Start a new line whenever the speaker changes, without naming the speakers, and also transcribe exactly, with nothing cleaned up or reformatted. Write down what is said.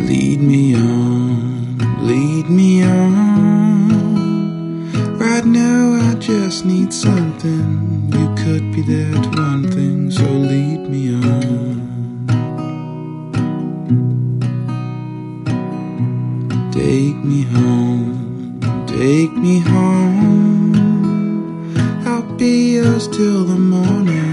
Lead me on, lead me on. Right now I just need something. You could be that one thing, so lead me on. Take me home, take me home. I'll be yours till the morning.